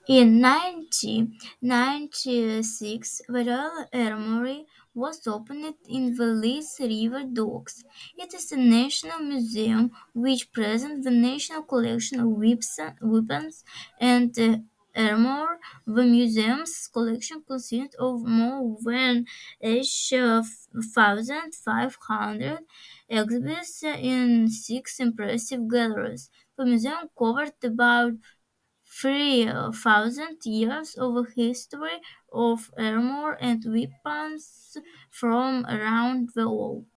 In 1996, the Royal Armoury was opened in the Lees River Docks. It is a national museum which presents the national collection of weapons and armor. The museum's collection consists of more than 8,500 exhibits in six impressive galleries. The museum covered about 3,000 years of history of armor and weapons from around the world.